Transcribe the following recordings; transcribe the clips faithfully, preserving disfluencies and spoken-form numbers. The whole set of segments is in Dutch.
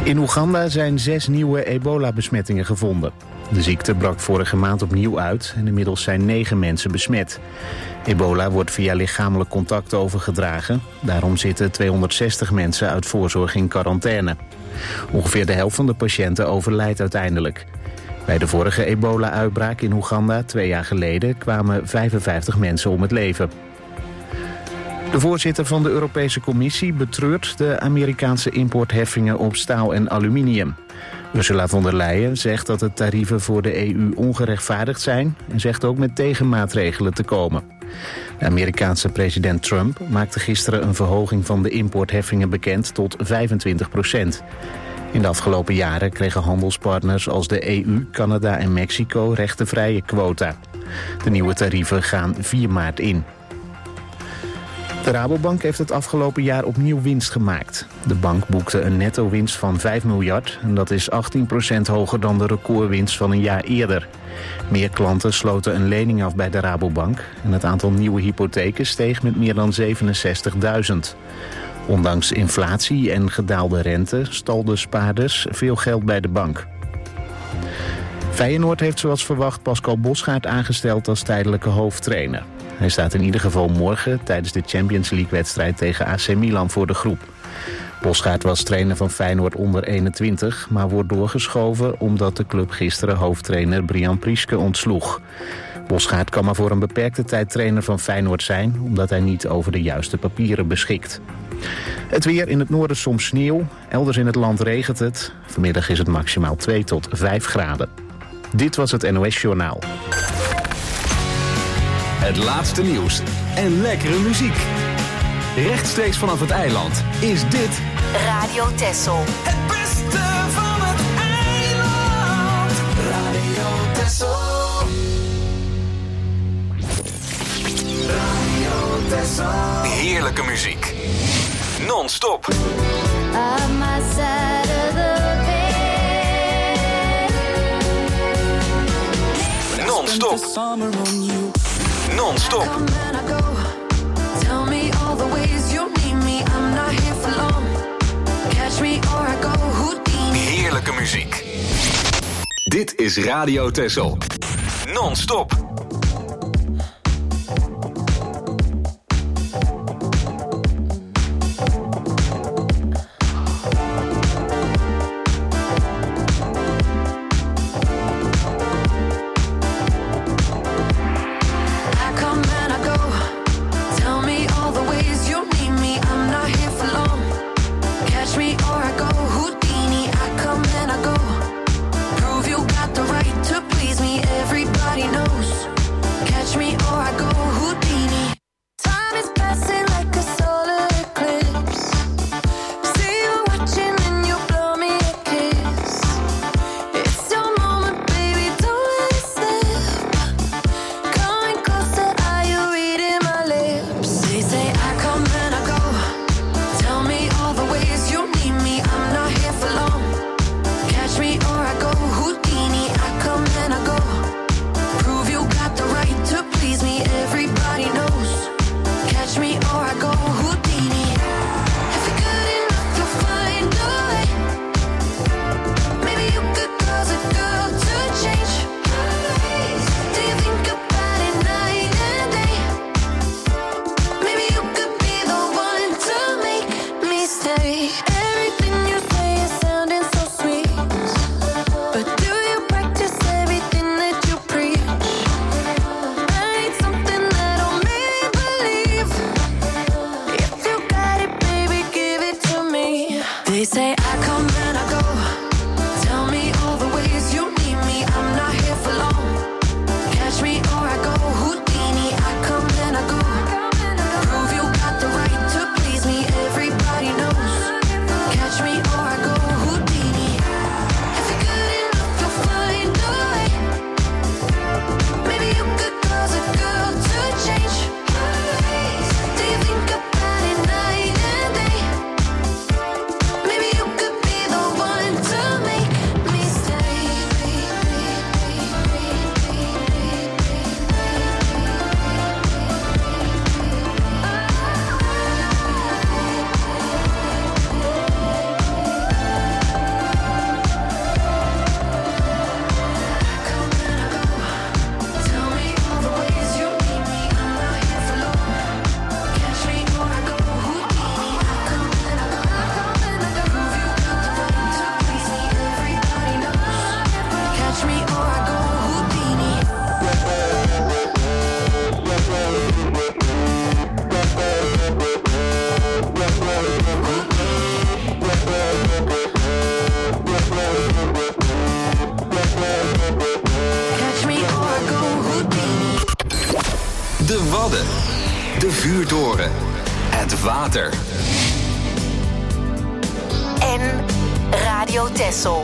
In Oeganda zijn zes nieuwe ebola-besmettingen gevonden. De ziekte brak vorige maand opnieuw uit en inmiddels zijn negen mensen besmet. Ebola wordt via lichamelijk contact overgedragen. Daarom zitten tweehonderdzestig mensen uit voorzorg in quarantaine. Ongeveer de helft van de patiënten overlijdt uiteindelijk. Bij de vorige ebola-uitbraak in Oeganda twee jaar geleden kwamen vijfenvijftig mensen om het leven. De voorzitter van de Europese Commissie betreurt de Amerikaanse importheffingen op staal en aluminium. Ursula von der Leyen zegt dat de tarieven voor de E U ongerechtvaardigd zijn en zegt ook met tegenmaatregelen te komen. De Amerikaanse president Trump maakte gisteren een verhoging van de importheffingen bekend tot vijfentwintig procent. In de afgelopen jaren kregen handelspartners als de E U, Canada en Mexico rechtenvrije quota. De nieuwe tarieven gaan vier maart in. De Rabobank heeft het afgelopen jaar opnieuw winst gemaakt. De bank boekte een netto-winst van vijf miljard en dat is achttien procent hoger dan de recordwinst van een jaar eerder. Meer klanten sloten een lening af bij de Rabobank en het aantal nieuwe hypotheken steeg met meer dan zevenenzestigduizend. Ondanks inflatie en gedaalde rente stalden spaarders veel geld bij de bank. Feyenoord heeft zoals verwacht Pascal Bosgaard aangesteld als tijdelijke hoofdtrainer. Hij staat in ieder geval morgen tijdens de Champions League-wedstrijd tegen A C Milan voor de groep. Bosgaard was trainer van Feyenoord onder eenentwintig, maar wordt doorgeschoven omdat de club gisteren hoofdtrainer Brian Prieske ontsloeg. Bosgaard kan maar voor een beperkte tijd trainer van Feyenoord zijn, omdat hij niet over de juiste papieren beschikt. Het weer: in het noorden soms sneeuw, elders in het land regent het. Vanmiddag is het maximaal twee tot vijf graden. Dit was het N O S-journaal. Het laatste nieuws en lekkere muziek. Rechtstreeks vanaf het eiland is dit Radio Texel. Het beste van het eiland. Radio Texel. Radio Texel. heerlijke muziek. Non-stop. On my side of the bed. Non-stop. Non-stop. Tell me all the ways you need me. I'm not here for long. Catch me or I go Houdini. Heerlijke muziek. Dit is Radio Texel. Non-stop. Wadden. De vuurtoren. Het water. En Radio Texel.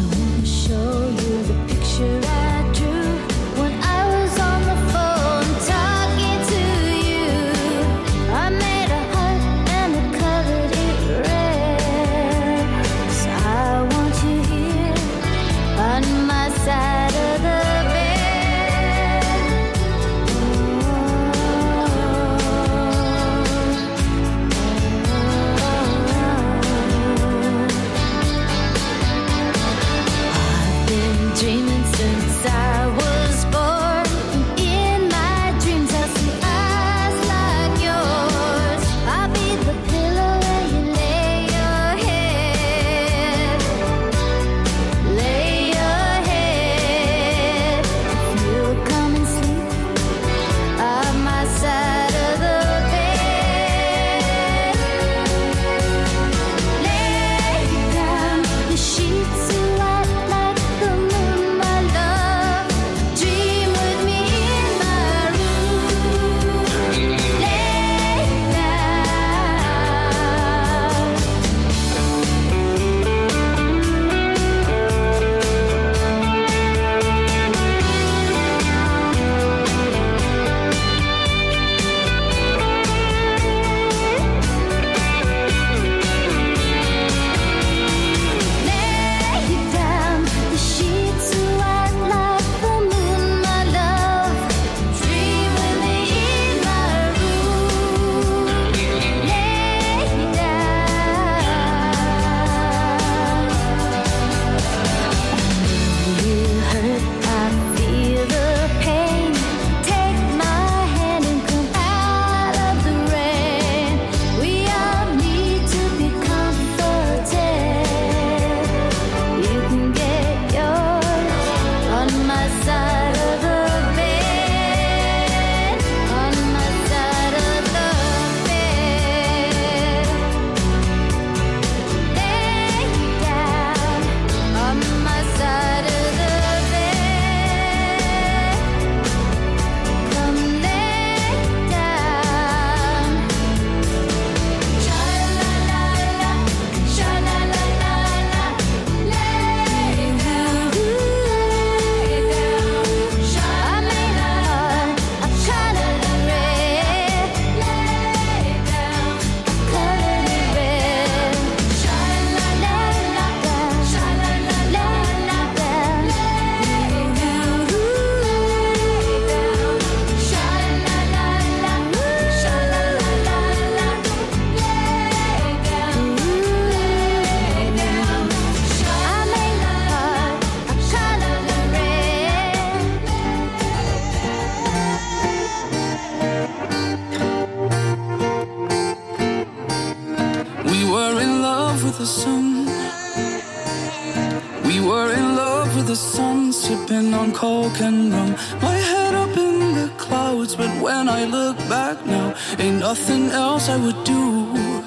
Coke and rum, my head up in the clouds. But when I look back now, ain't nothing else I would do.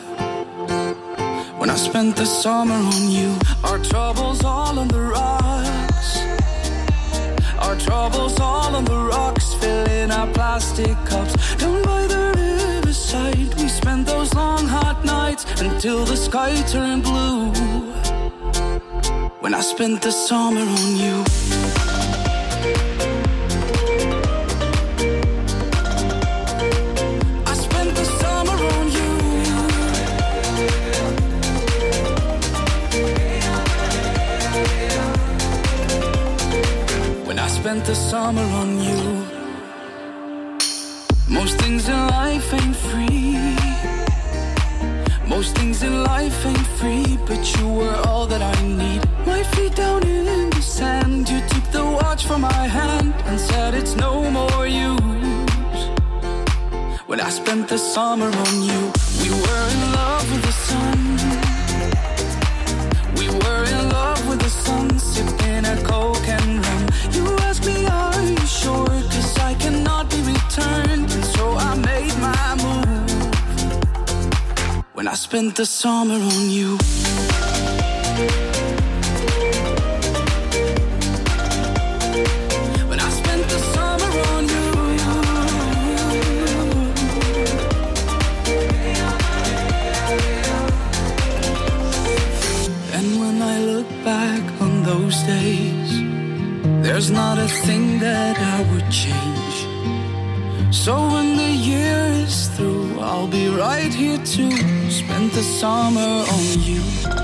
When I spent the summer on you, our troubles all on the rocks. Our troubles all on the rocks, filling our plastic cups. Down by the riverside, we spent those long hot nights until the sky turned blue. When I spent the summer on you. Spent the summer on you. Most things in life ain't free. Most things in life ain't free, but you were all that I need. My feet down in the sand, you took the watch from my hand and said it's no more use. When I spent the summer on you, we were in love with the sun. We were in love with the sun, sipping a Coke and rum. You asked me, are you sure? Cause I cannot be returned. And so I made my move. When I spent the summer on you. When I spent the summer on you. I look back on those days, there's not a thing that I would change. So when the year is through, I'll be right here to spend the summer on you.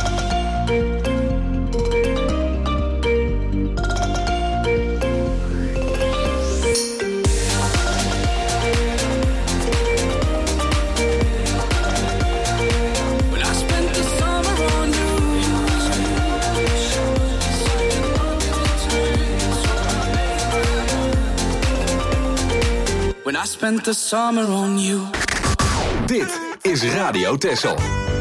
When I spent the summer on you. Dit is Radio Texel.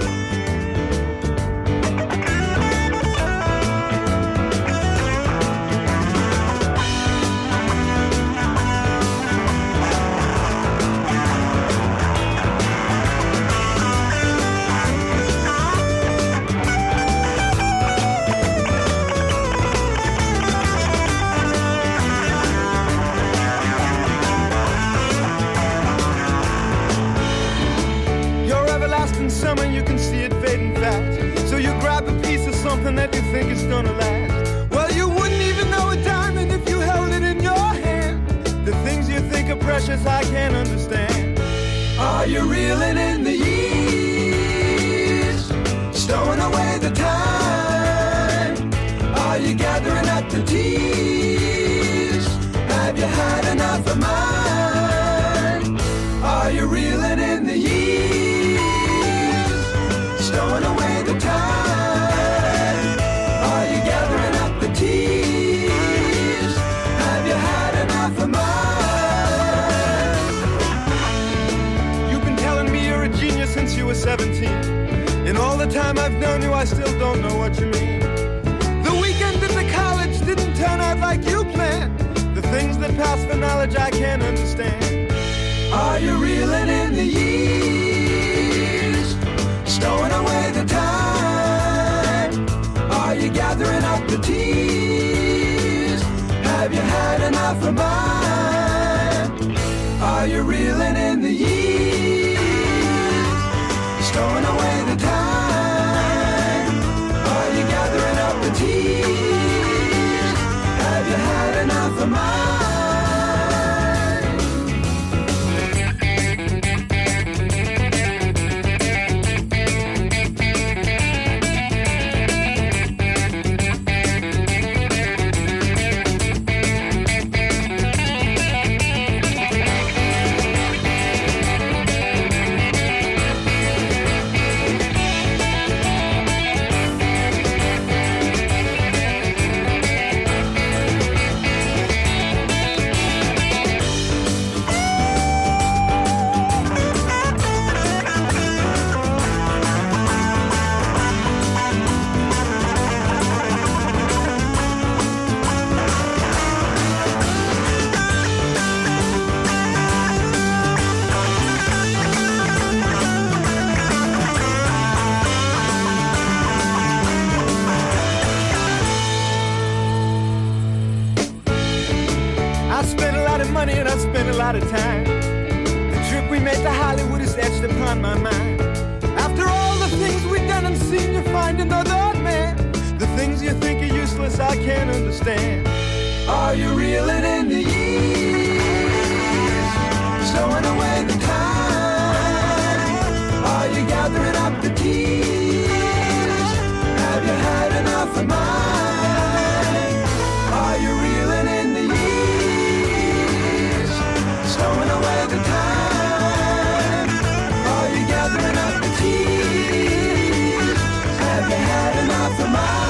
Summer, you can see it fading fast. So you grab a piece of something that you think is gonna last. Well, you wouldn't even know a diamond if you held it in your hand. The things you think are precious, I can't understand. Are you reeling in the years, stowing away the time? Are you gathering up the tears? Have you had enough of mine? Are you reeling in the years, stowing away the time? Are you gathering up the tears? Have you had enough of mine? You've been telling me you're a genius since you were seventeen. In all the time I've known you, I still don't know what you mean. The weekend in the college didn't turn out like you planned. The things that pass for knowledge I can't understand. Are you reeling in the years, stowing away the time? Are you gathering up the tears? Have you had enough of mine? Are you reeling in the years, stowing away the time? Are you gathering up the tears? Have you had enough of mine? Of time. The trip we made to Hollywood is etched upon my mind. After all the things we've done and seen, you find another man. The things you think are useless, I can't understand. Are you reeling in the years, stowing away the time? Are you gathering up the tears? Have you had enough of mine? Are you reeling in the years, stowing away the time? Are you gathering up the tears? Have you had enough of mine?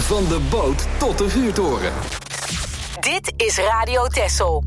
Van de boot tot de vuurtoren. Dit is Radio Texel.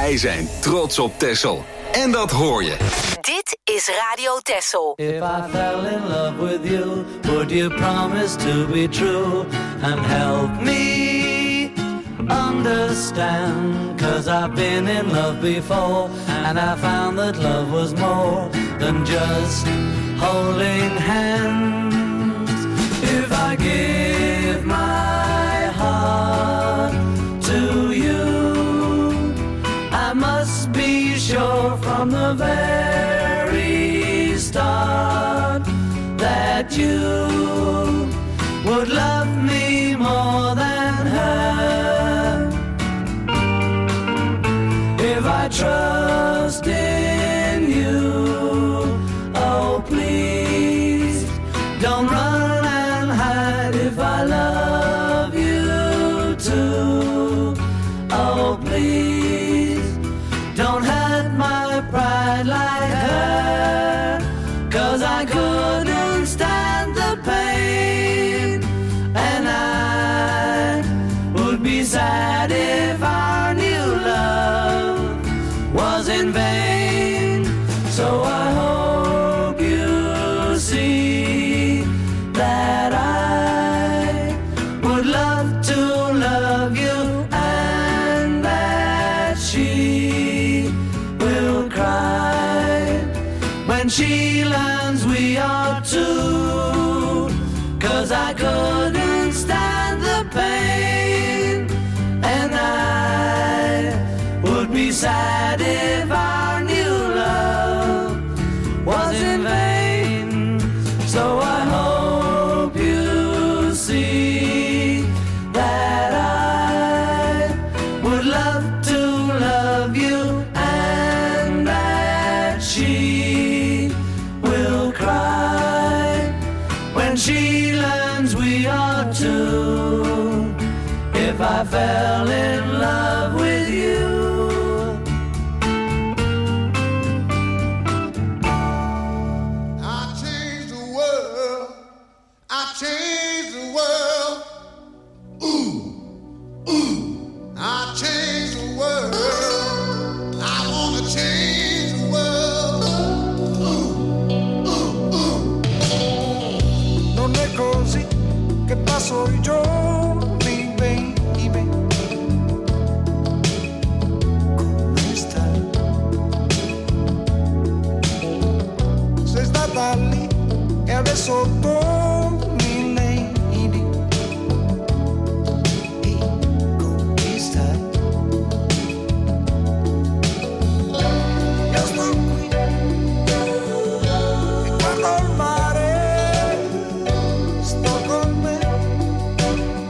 Wij zijn trots op Texel. En dat hoor je. Dit is Radio Texel. If I fell in love with you, would you promise to be true and help me understand? 'Cause I've been in love before and I found that love was more than just holding hands. If I give my heart to you, I must be sure from the very start that you would love me more than her. If I trust in you, oh please don't run and hide. If I love you too, oh please don't hurt my pride like her. 'Cause I couldn't stand the pain, and I would be sad if our new love was in vain. So I hope you see that I would love to love you and that she will cry when she learns we are two. 'Cause I couldn't stand the pain, and I would be sad if our new love was in vain. So I hope you see that I would love to love you and that she will cry when she learns we are two. If I fell in love with you, I changed the world. I changed the world. Ooh, ooh. I changed the world. I wanna change the world. Ooh, ooh, ooh. Non è così che passo i giorni, baby. Come stai? Sei stata lì e adesso torni, lady. E come stai? Io sto qui e guardo il mare. Sto con me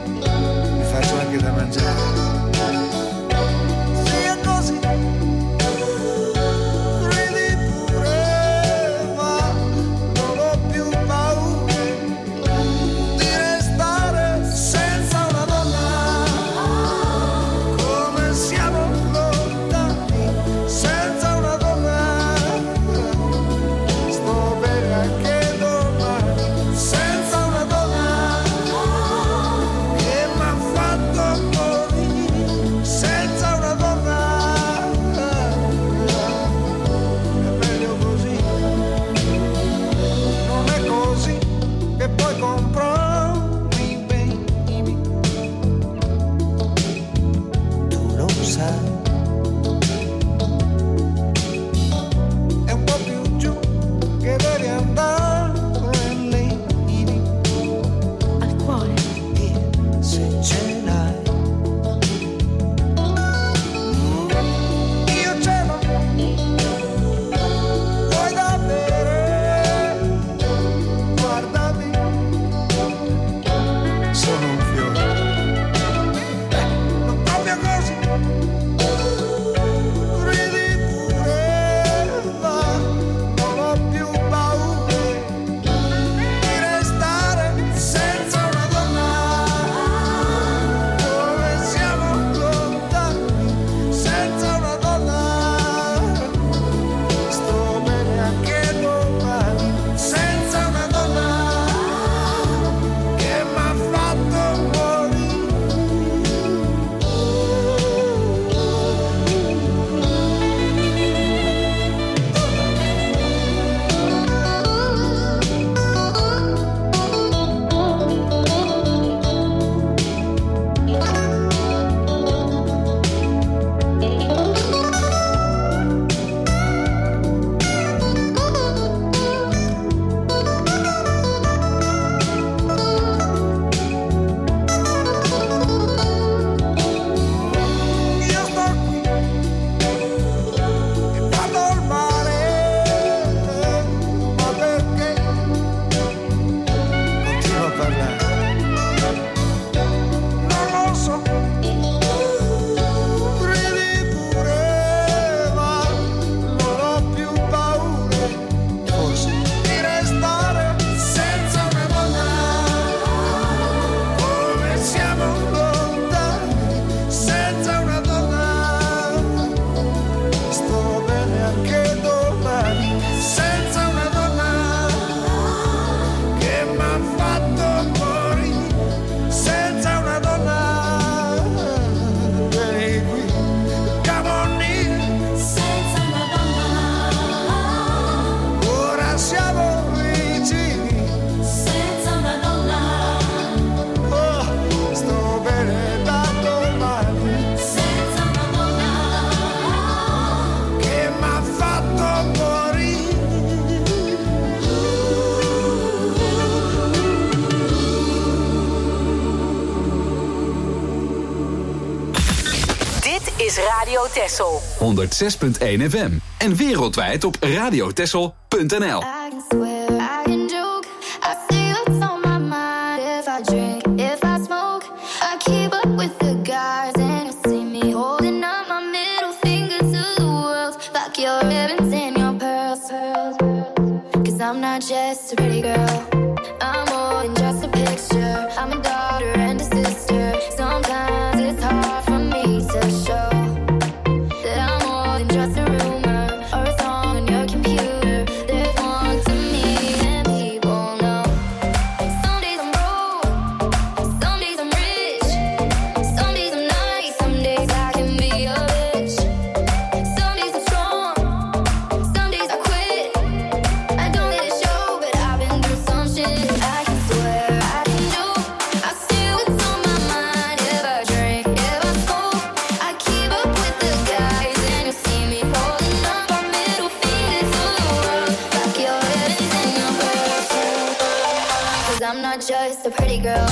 is Radio Texel. honderdzes punt één F M. En wereldwijd op radiotexel punt n l. I can swear, I can joke. I see what's on my mind. If I drink, if I smoke, I keep up with the guys, and you see me holding up my middle finger to the world. Fuck your ribbons and your pearls, pearls, pearls. Cause I'm not just a pretty girl. I'm more than just a picture. I'm a daughter and a sister. Sometimes it's hard for me to show that I'm more than just a rumor or a song on your computer. There's more to me than people know. Some days I'm broke, some days I'm rich, some days I'm nice, some days I can be a bitch. Some days I'm strong, some days I quit. I don't let it show, but I've been through some shit. I can swear, I can joke. I see what's on my mind. If I drink, if I smoke, I keep up with the guys, and you see me holding up my middle finger to the world. Fuck your ribbons and your pearls, cause I'm not just a pretty girl.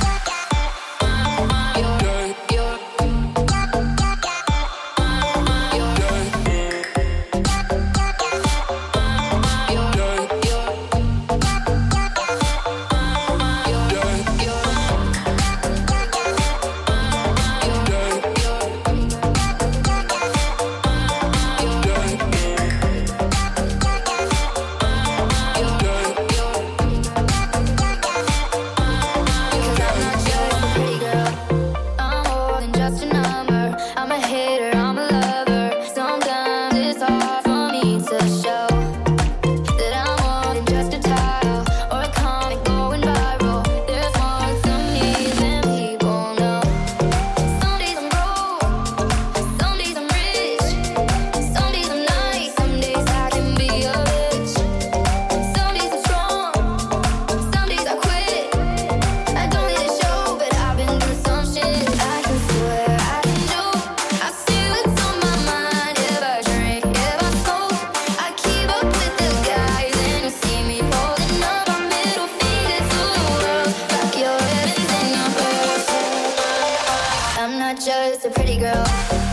Just a pretty girl.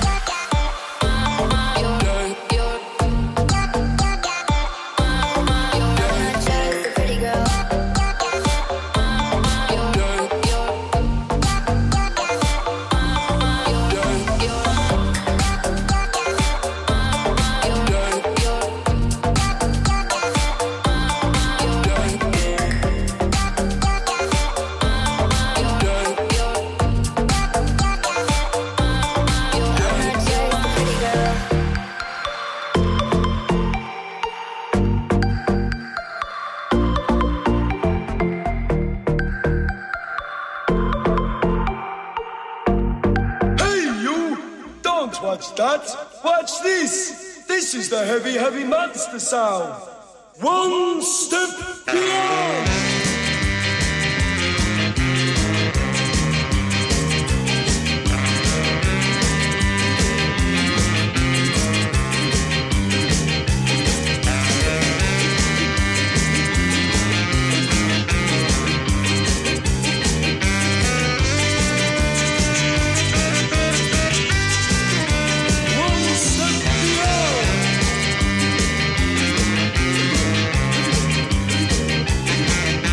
Watch that. Watch this. This is the heavy, heavy monster sound. One step beyond. Hey,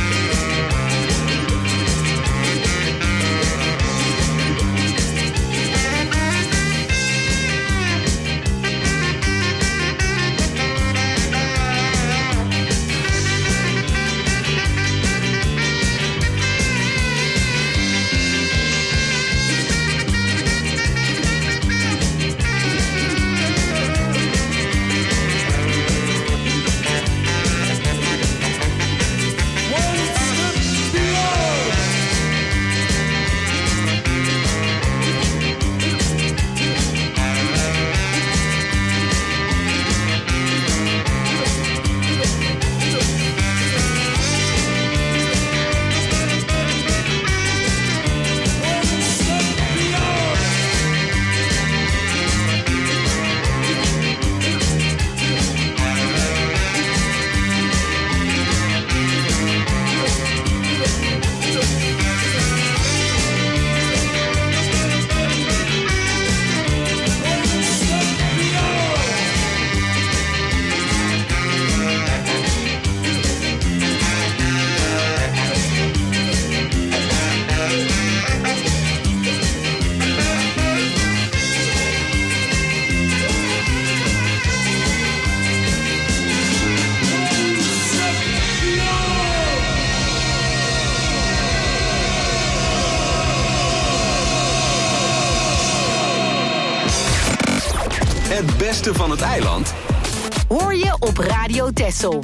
Het beste van het eiland hoor je op Radio Texel.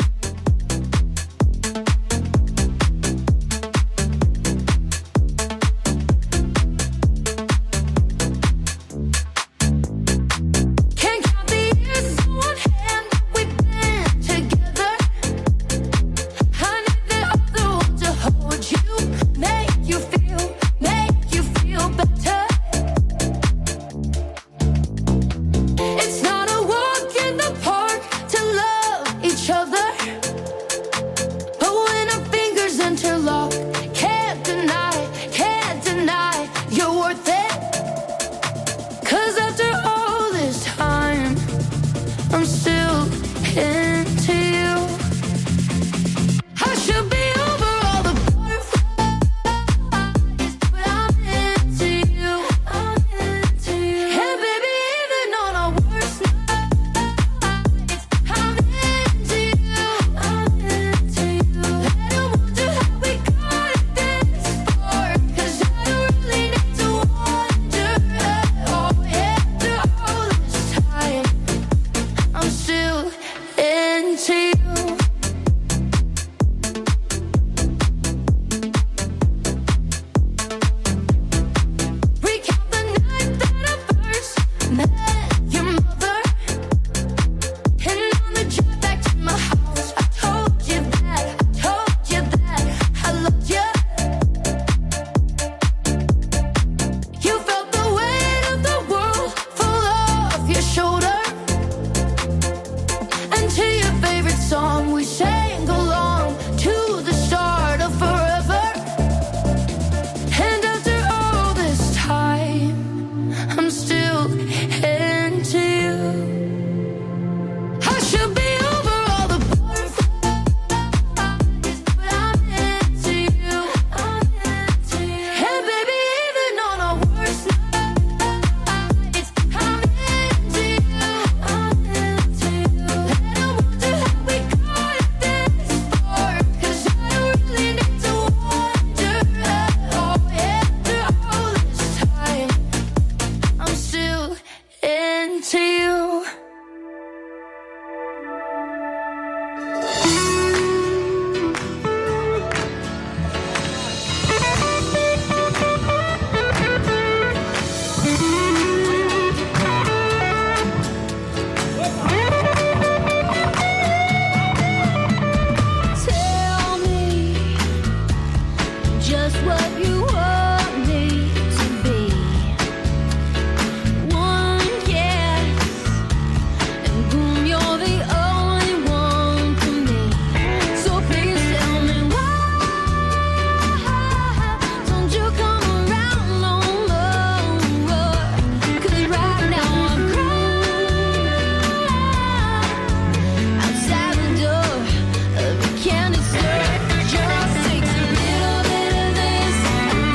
Candy store, just takes a little bit of this.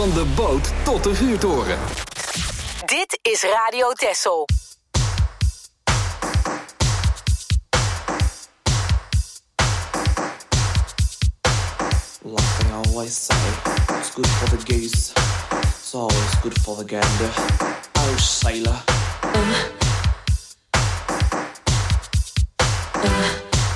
Van de boot tot de vuurtoren. Dit is Radio Texel. Like they always say, it's good for the goose, it's always good for the gander. Oh, sailor. Uh. Uh.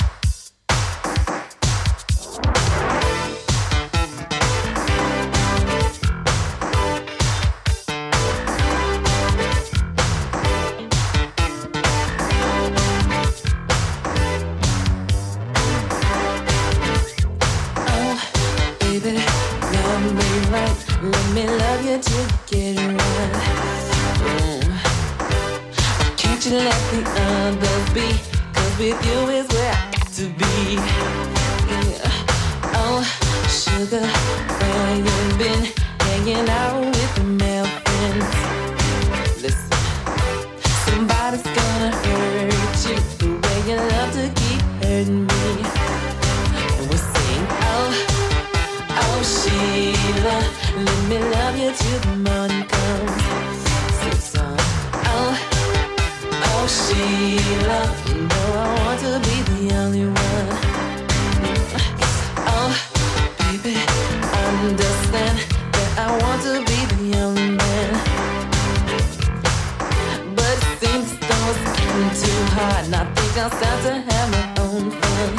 Let me love you till you get it right. Mm. Can't you let the others be? Cause with you is where I got to be. Yeah. Oh, sugar, where you been? Hanging out with the male friends. Listen, somebody's gonna hurt you the way you love to keep hurting me. And we'll sing, oh, oh, Sheila, let me love you till the morning comes. Sing song. Oh, oh, Sheila, you know I want to be the only one. Oh, baby, understand that I want to be the only man. But it seems the storm's getting too hard, and I think I'll start to have my own fun.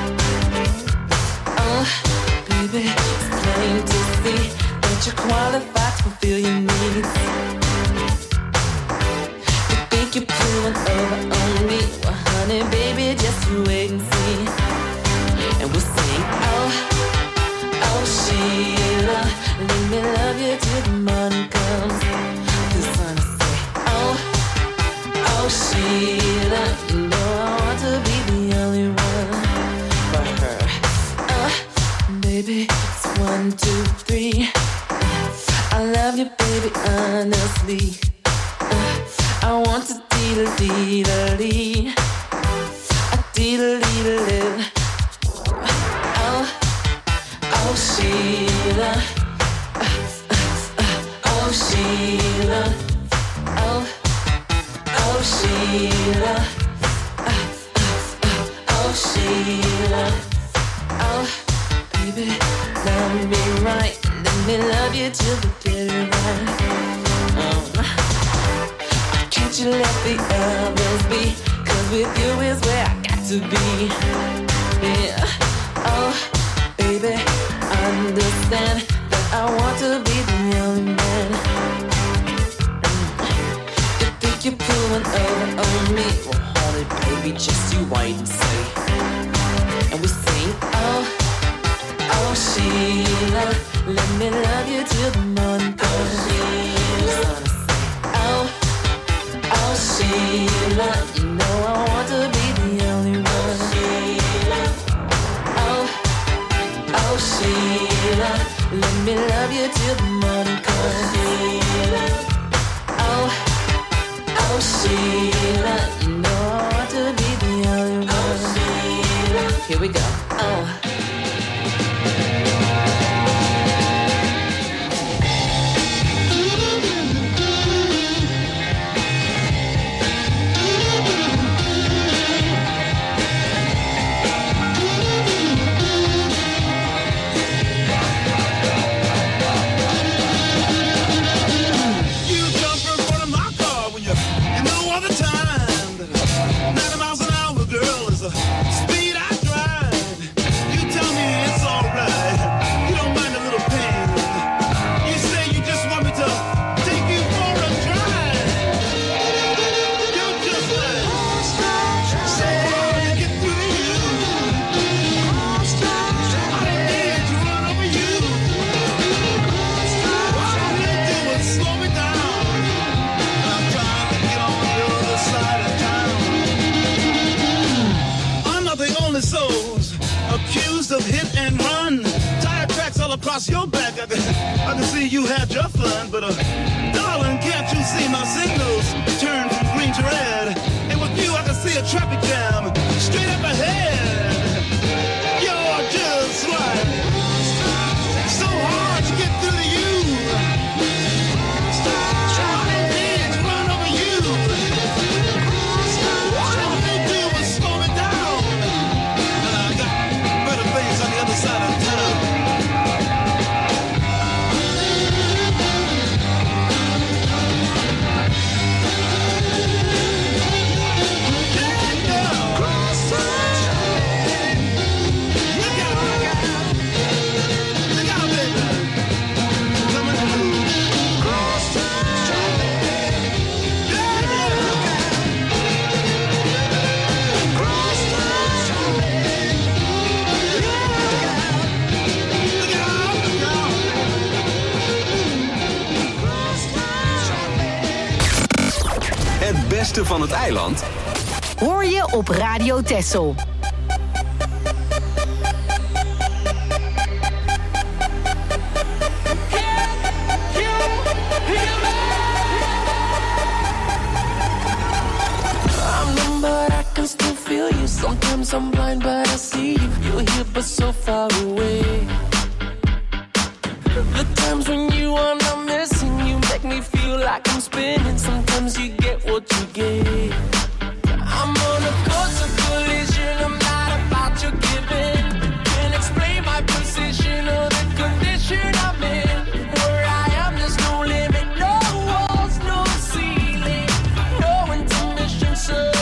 Oh, baby, it's plain to see that you're qualified to fulfill your needs. You think you're pulling over on me? Well, honey, baby, just you wait and see. And we'll sing, oh, oh, Sheila, let me love you till the morning comes. The sun will say, oh, oh, Sheila, you know I want to be the only one for her. Uh, baby, it's one, two, three. I love you, baby, honestly. Uh, I want to dee-da-dee-da-dee. A dee-da-dee-da-dee. Oh, oh, Sheila. Uh, uh, uh, oh, Sheila. Oh, oh, Sheila. Uh, uh, uh, oh, Sheila. Oh, baby, love me right. Let me love you till we get it right. Um, can't you let the others be? Cause with you is where I got to be. Yeah. Oh, baby, understand that I want to be the only man. You think you're pulling over on me? Well, hold it, baby, just you wait and see. And we sing, oh, oh, Sheila, let me love you till the morning comes. Oh, oh, Sheila, you know I want to be the only one. Oh, oh, Sheila, let me love you till the morning comes. Oh, oh, Sheila, you know I want to be the only one. Here we go. Oh. Across your back, I can, I can see you had your fun, but uh, darling, can't you see my signals turn from green to red? And with you, I can see a traffic jam straight up ahead. You're just right, so hard to get through to you. beste van het eiland hoor je op Radio Texel. Sometimes I'm blind, but I see you. You're here, but so far away. The times when you are not missing, you make me feel like I'm spinning. Sometimes you get what you get. I'm on a course of collision. I'm not about your giving. Can't explain my position or the condition I'm in. Where I am, there's no limit, no walls, no ceiling, no intermission. So.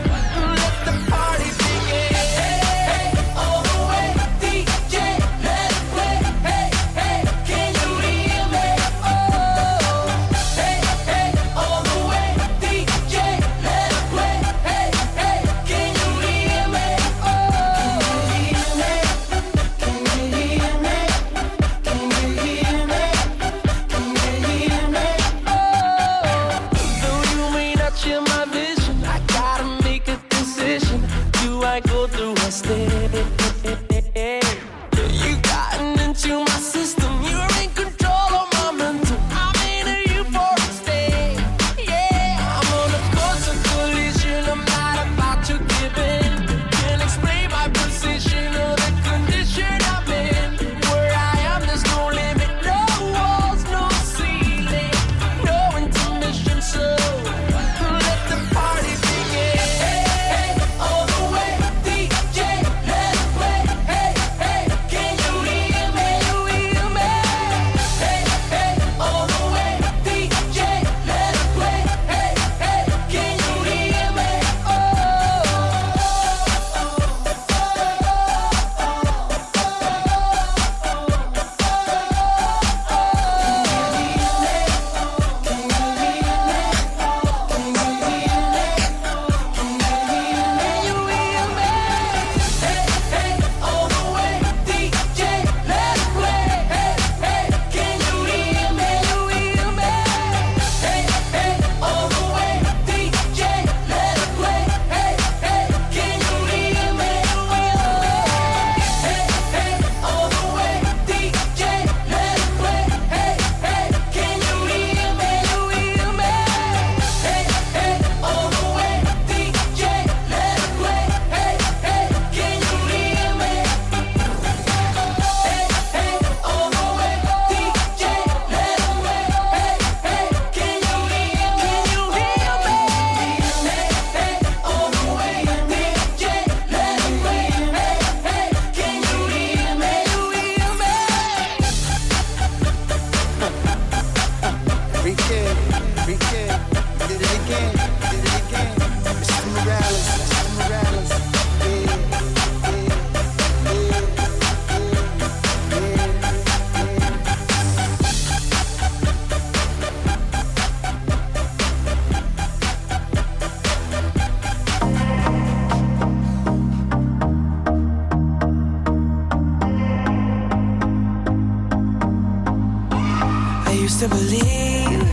To believe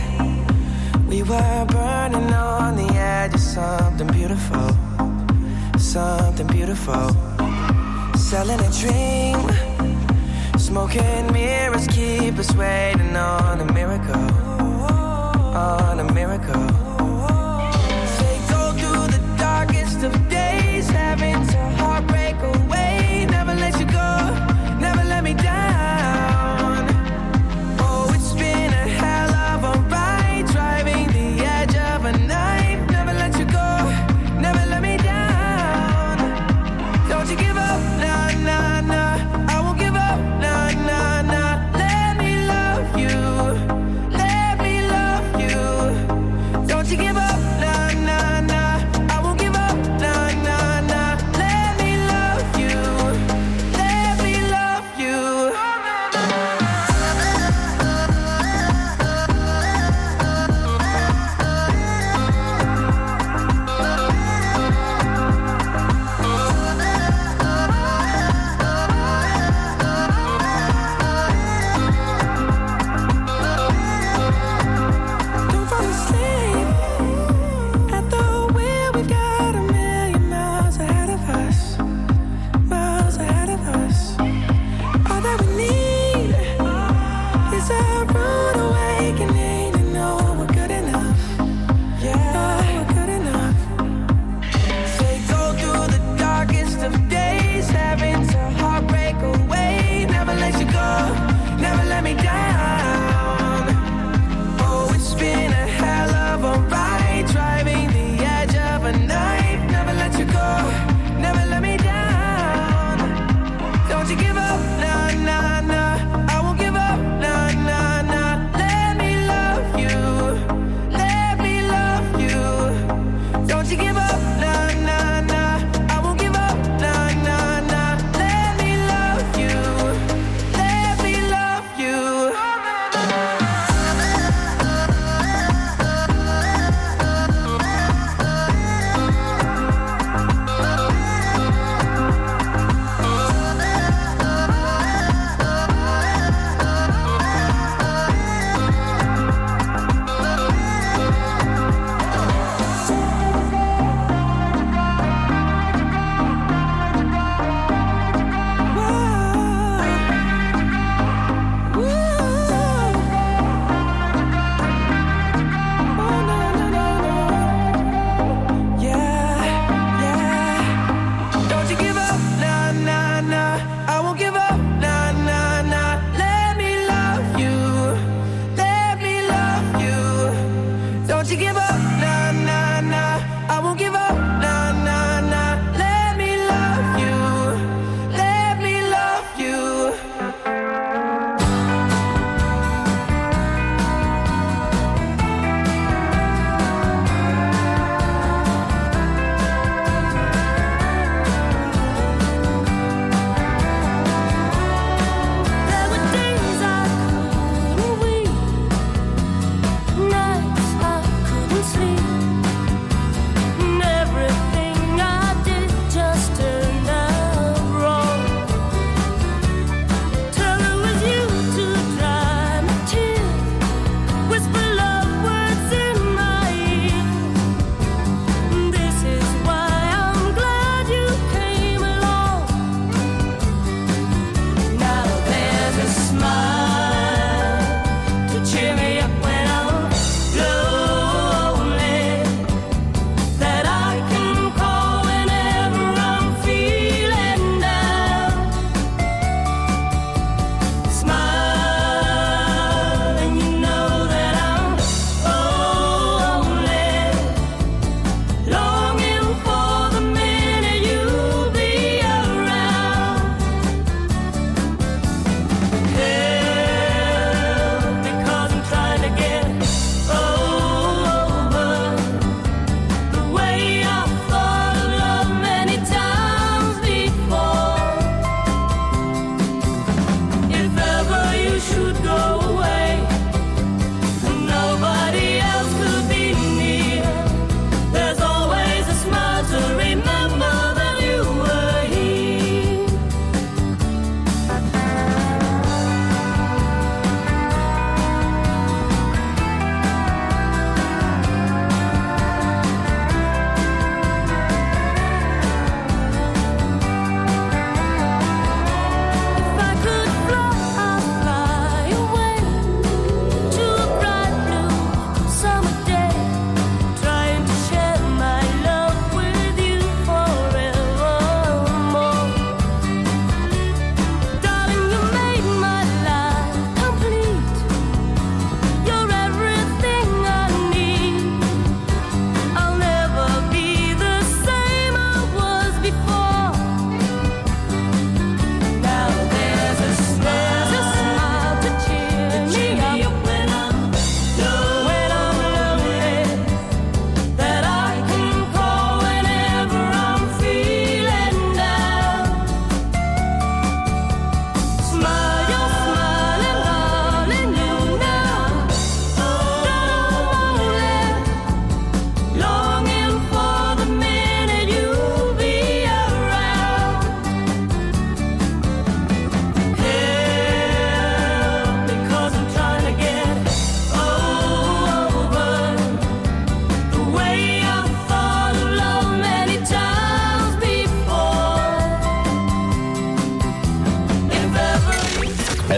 we were burning on the edge of something beautiful, something beautiful. Selling a dream, smoking mirrors keep us waiting on a miracle, on a miracle. They go through the darkest of days, having to heartbreak away. Never let you go, never let me down. Don't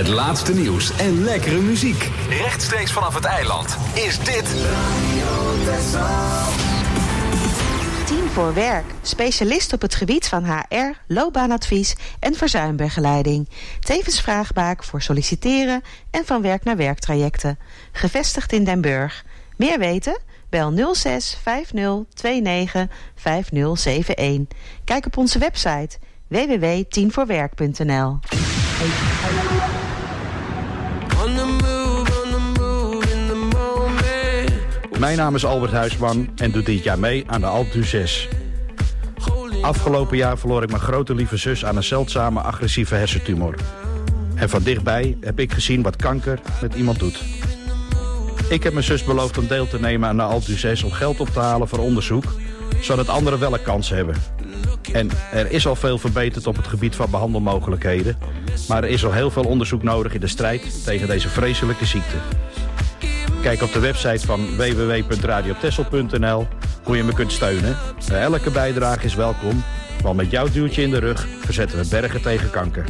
Het laatste nieuws en lekkere muziek. Rechtstreeks vanaf het eiland is dit Radio Texel. Team voor Werk. Specialist op het gebied van H R, loopbaanadvies en verzuimbegeleiding. Tevens vraagbaak voor solliciteren en van werk naar werktrajecten. Gevestigd in Den Burg. Meer weten? Bel nul zes vijf nul twee negen vijf nul zeven een. Kijk op onze website w w w punt team voor werk punt n l. Mijn naam is Albert Huisman en doe dit jaar mee aan de Alpe d'Huez. Afgelopen jaar verloor ik mijn grote lieve zus aan een zeldzame agressieve hersentumor. En van dichtbij heb ik gezien wat kanker met iemand doet. Ik heb mijn zus beloofd om deel te nemen aan de Alpe d'Huez om geld op te halen voor onderzoek, zodat anderen wel een kans hebben. En er is al veel verbeterd op het gebied van behandelmogelijkheden, maar er is al heel veel onderzoek nodig in de strijd tegen deze vreselijke ziekte. Kijk op de website van w w w punt radio texel punt n l hoe je me kunt steunen. Elke bijdrage is welkom, want met jouw duwtje in de rug verzetten we bergen tegen kanker.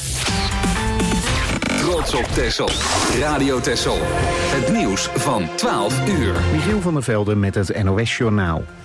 Trots op Texel. Radio Texel. Het nieuws van twaalf uur. Michiel van der Velde met het N O S Journaal.